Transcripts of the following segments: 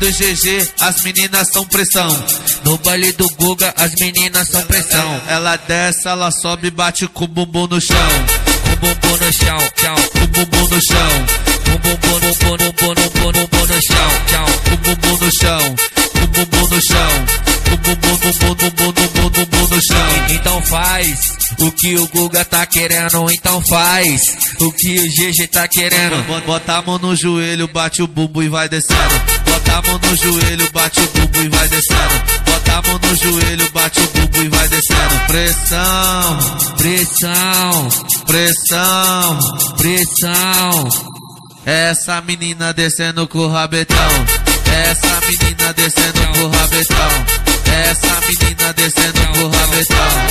do GG, as meninas são pressão. No baile do Guga, as meninas são pressão. Ela desce, ela sobe, bate com o bumbum no chão. Com o bumbum no chão, tchau. Com o bumbum no chão. Com o bumbum no chão, tchau. Com o bumbum no chão. Com o bumbum no chão. Com o bumbum no chão. Então faz o que o Guga tá querendo. Então faz o que o GG tá querendo. Bota a mão no joelho, bate o bumbum e vai descendo. Bota a mão no joelho, bate o bumbum e vai descendo. Bota a mão no joelho, bate o bumbum e vai descendo. Pressão, pressão, pressão, pressão. Essa menina descendo com o rabetão. Essa menina descendo com o rabetão. Essa menina descendo com o rabetão.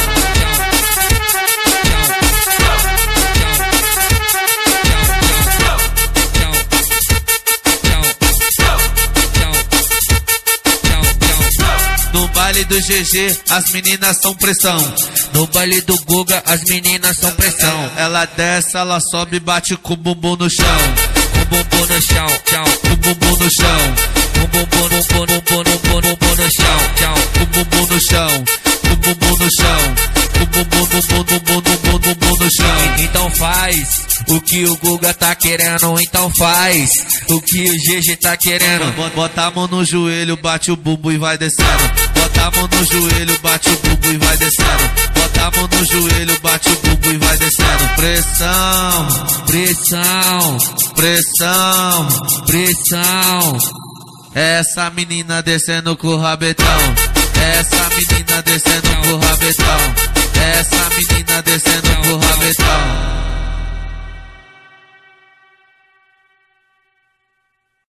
No baile do GG, as meninas são pressão. No baile do Guga, as meninas são pressão. Ela desce, ela sobe, bate com o bumbum no chão. Com o bumbum no chão, tchau. Com o bumbum no chão. Com o bumbum no chão, tchau. Com o bumbum no chão. Com o bumbum no chão. Com o bumbum no chão. Então faz o que o Guga tá querendo. Então faz o que o GG tá querendo. Bota a mão no joelho, bate o bumbum e vai descendo. Bota a mão no joelho, bate o bumbum e vai descendo. Bota a mão no joelho, bate o bumbum e vai descendo. Pressão, pressão, pressão, pressão. Essa menina descendo com o rabetão. Essa menina descendo com o rabetão. Essa menina descendo com o rabetão.